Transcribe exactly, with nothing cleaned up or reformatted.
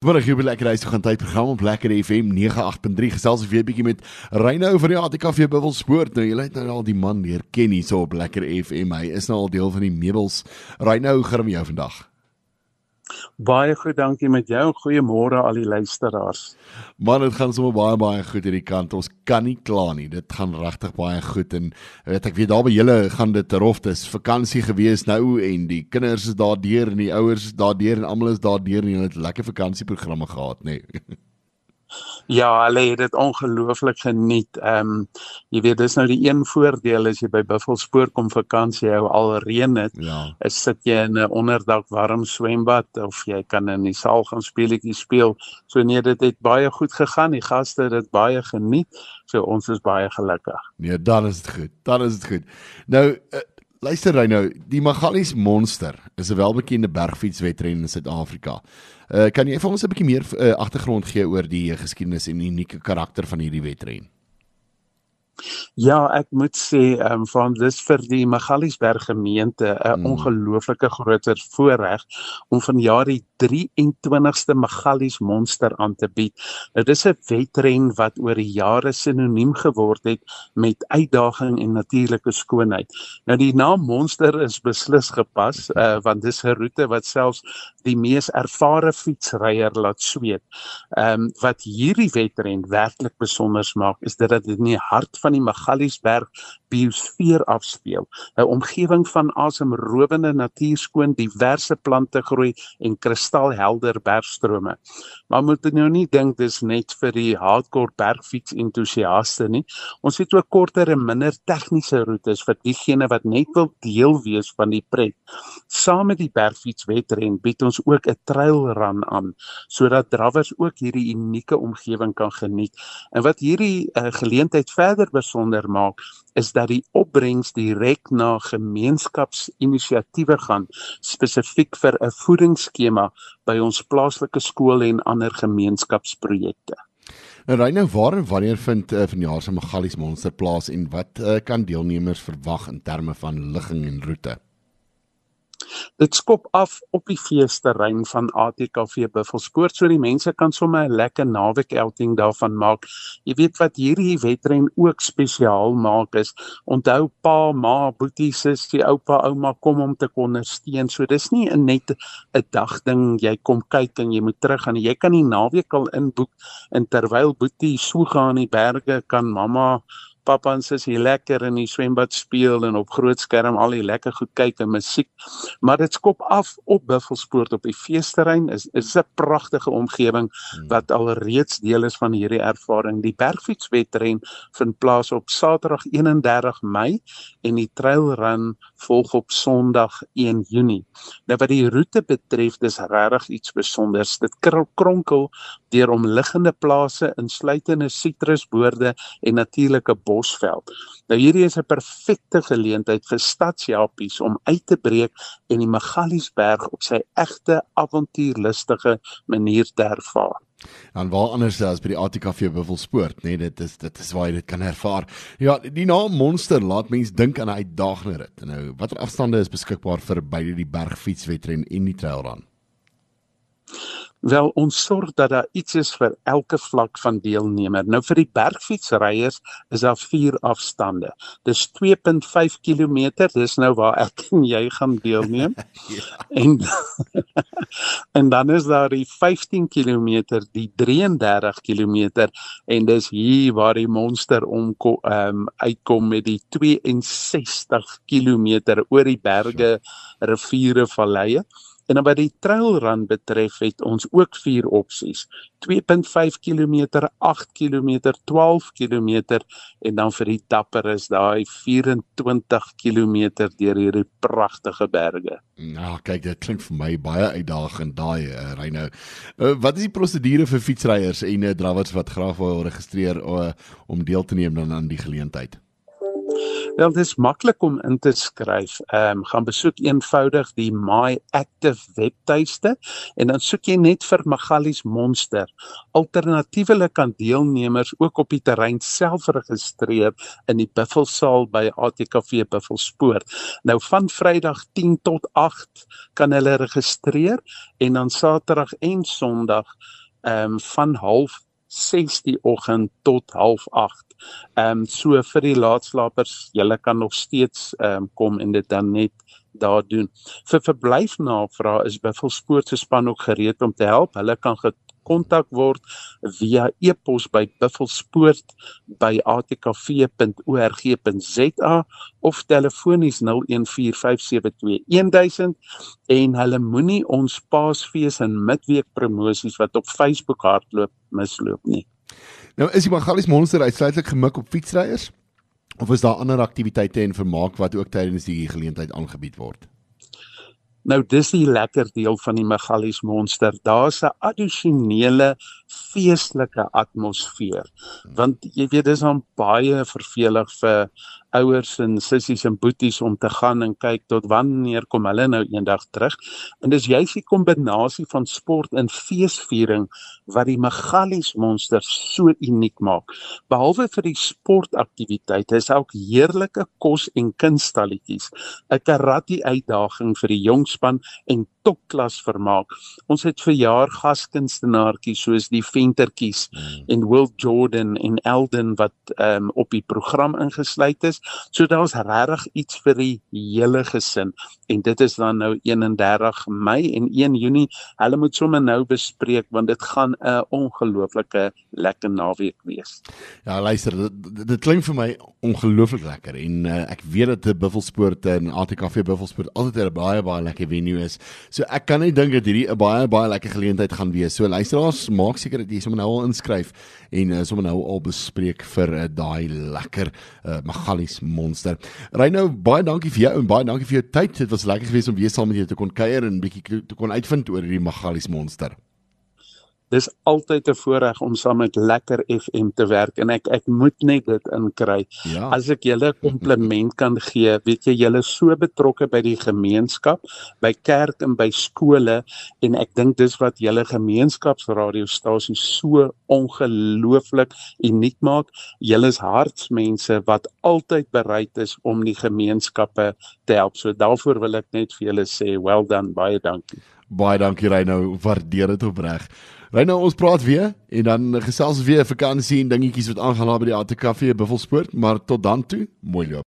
Goeiemôre, hier by Lekker Reis toe gaan tydprogram op Lekker F M nege agt punt drie. Gesels weer 'n bietjie met Reino van die A T K V Buffelspoort. Nou, jy het nou al die man leer ken hier so op Lekker F M. Hy is nou al deel van die meubels. Reino, hoe gaan dit met jou vandag? Baie goed, dankie met jou. Goeiemôre al die luisteraars. Man, dit gaan sommer baie baie goed hierdie kant. Ons kan nie kla nie. Dit gaan regtig baie goed en weet ek weet daar by julle gaan dit rof. Dis vakansie gewees nou en die kinders is daar deur en die ouers is daar deur en almal is daar deur en hulle het lekker vakansieprogramme gehad, nê. Nee. Ja, hulle het dit ongelooflik geniet. Ehm um, jy weet, dis nou die een voordeel as jy by Buffelspoort kom vakansie hou, al reën dit, Ja. is sit jy in 'n onderdak warm swembad of jy kan in die saal gaan speletjies speel. So nee, dit het baie goed gegaan. Die gaste het dit baie geniet. So ons is baie gelukkig. Nee, dan is dit goed. Dan is dit goed. Nou, uh, luister Reino, die Magalies Monster is 'n welbekende bergfietswedren in Suid-Afrika. Uh, kan jy vir ons 'n bietjie meer uh, agtergrond gee oor die uh, geskiedenis en unieke karakter van hierdie wedren? Ja, ek moet sê, um, van dis vir die Magaliesberg gemeente 'n Mm. ongelooflike groter voorreg om vanjaar die drie en twintigste Magalies Monster aan te bied. Nou dis 'n wedren wat oor die jare sinoniem geword het met uitdaging en natuurlike skoonheid. Nou die naam Monster is beslis gepas, uh, want dis 'n roete wat selfs die mees ervare fietsryer laat sweet. Um, wat hierdie wedren werklik besonder maak, is dat dit in die hart van die Magaliesberg biosfeer afspeel, 'n omgewing van asemrowende natuurskoon, diverse plante groei en kristalhelder bergstrome. Maar moet jy nou nie dink dis net vir die hardcore bergfiets entoesiaste nie. Ons het ook korter en minder tegniese roetes vir diegene wat net wil deel wees van die pret. Saam met die bergfietswedren bied ons ook 'n trailrun aan, sodat drawers ook hierdie unieke omgewing kan geniet. En wat hierdie uh, geleentheid verder besonder maak, is dat die opbrengs direk na gemeenskapsinisiatiewe gaan, spesifiek vir 'n voedingsskema by ons plaaslike skole en ander gemeenskapsprojekte. Nou Reino, waar en wanneer vind uh, vanjaar se Magalies Monster plaas en wat uh, kan deelnemers verwag in terme van ligging en roete? Dit skop af op die feesterrein van A T K V Buffelspoort, so die mense kan sommer 'n lekker naweek outing daarvan maak. Jy weet wat hierdie wedren ook spesiaal maak is, onthou pa, ma, boetie, sussie, oupa, ouma kom om te kon ondersteun. So dis nie 'n net 'n dagding, jy kom kyk en jy moet terug gaan. Jy kan die naweek al inboek en terwyl boetie so gaan in die berge, kan mamma, papa en sussie lekker in die swembad speel en op groot skerm al die lekker goed kyk en musiek. Maar dit skop af op Buffelspoort op die feesterrein. Is is 'n pragtige omgewing wat al reeds deel is van hierdie ervaring. Die bergfietswedren vind plaas op Saterdag eenendertig Mei en die trailrun volg op Sondag een Junie. Nou wat die roete betref, dis regtig iets besonders. Dit kronkel deur omliggende plase, insluitende sitrusboorde en natuurlike bosveld. Nou hierdie is 'n perfekte geleentheid vir stadsjappies om uit te breek en die Magaliesberg op sy egte avontuurlustige manier te ervaar. En waar anders as by die A T K V Buffelspoort, nee, dit is dit is waar jy dit kan ervaar. Ja, die naam Monster laat mens dink aan 'n uitdagende rit. Nou, watter afstande is beskikbaar vir beide die bergfietswedren en die trailrun? Wel, ons sorg dat daar iets is vir elke vlak van deelnemer. Nou vir die bergfietsryers is daar vier afstande. Dis twee komma vyf kilometer, dis nou waar ek en jy gaan deelneem. Ja. En en dan is daar die vyftien kilometer, die drie en dertig kilometer en dis hier waar die monster omkom um, uitkom met die twee en sestig kilometer oor die berge, riviere, valleie. En wat die trailrun betref, het ons ook vier opsies. twee komma vyf kilometer, agt kilometer, twaalf kilometer en dan vir die dapper is daai vyf en twintig kilometer deur hierdie pragtige berge. Ja, kyk, dit klink vir my baie uitdagend daai, uh, Reino. Uh, wat is die prosedure vir fietsryers en uh, drawers wat graag wil registreer uh, om deel te neem dan aan die geleentheid? Wel, dit is maklik om in te skryf. Ehm um, gaan besoek eenvoudig die My Active webtuiste en dan soek jy net vir Magalies Monster. Alternatiefelik kan deelnemers ook op die terrein self registreer in die Buffelssaal by A T K V Buffelspoort. Nou van Vrydag tien tot agt kan hulle registreer en dan Saterdag en Sondag ehm um, van half ses die oggend tot half agt. Ehm um, so vir die laatslapers, julle kan nog steeds ehm um, kom en dit dan net daar doen. Vir verblyfnavrae is Buffelspoort se span ook gereed om te help. Hulle kan gekontak word via e-pos by buffelspoort by a t k v punt org punt z a of telefonies nul een vier vyf sewe twee een duisend en hulle moenie ons Paasfees en midweek promosies wat op Facebook hardloop misloop nie. Nou is die Magalies Monster uitsluitlik gemik op fietsryers of is daar ander aktiwiteite en vermaak wat ook tydens die geleentheid aangebied word? Nou dis die lekker deel van die Magalies Monster. Daar's 'n addisionele feestelike atmosfeer. Want jy weet dis dan baie vervelig vir ouers en sissies en boeties om te gaan en kyk tot wanneer kom hulle nou eendag terug. En dis juist die kombinasie van sport en feesviering wat die Magalies Monster so uniek maak. Behalwe vir die sportaktiwiteite is ook heerlike kos en kunstalletjies, 'n karate uitdaging vir die jong span en topklas vermaak. Ons het verjaar gaskunstenaartjies soos die Ventertjies mm. en Will Jordan en Elden wat um, op die program ingesluit is. So daar's regtig iets vir die hele gesin. En dit is dan nou eenendertig Mei en een Junie. Hulle moet sommer nou bespreek want dit gaan 'n ongelooflike lekker naweek wees. Ja, luister, dit, dit klink vir my ongelooflik lekker en uh, ek weet dat die Buffelspoort en A T K V Buffelspoort altyd 'n baie baie lekker venue is. So ek kan nie dink dat hierdie 'n baie baie lekker geleentheid gaan wees. So luisteraars, maak seker dat jy sommer nou al inskryf en uh, sommer nou al bespreek vir uh, daai lekker uh, Magalies Monster. Rynou, baie dankie vir jou en baie dankie vir jou tyd. Dit was lekker geweest om weer saam met jou te kon kuier en 'n bietjie te kon uitvind oor hierdie Magalies Monster. Dis altyd 'n voorreg om saam met Lekker F M te werk en ek ek moet net dit inkry. Ja. As ek julle 'n kompliment kan gee, weet jy, julle is so betrokke by die gemeenskap, by kerk en by skole en ek dink dis wat julle gemeenskapsradiostasie so ongelooflik uniek maak. Julle is hartsmense wat altyd bereid is om die gemeenskappe te help. So daarvoor wil ek net vir julle sê, well done, baie dankie. Baie dankie Rynou, waardeer dit opreg. Rynou, ons praat weer en dan gesels weer vakansie en dingetjies wat aangaan by die A T K V Buffelspoort, maar tot dan toe, mooi loop.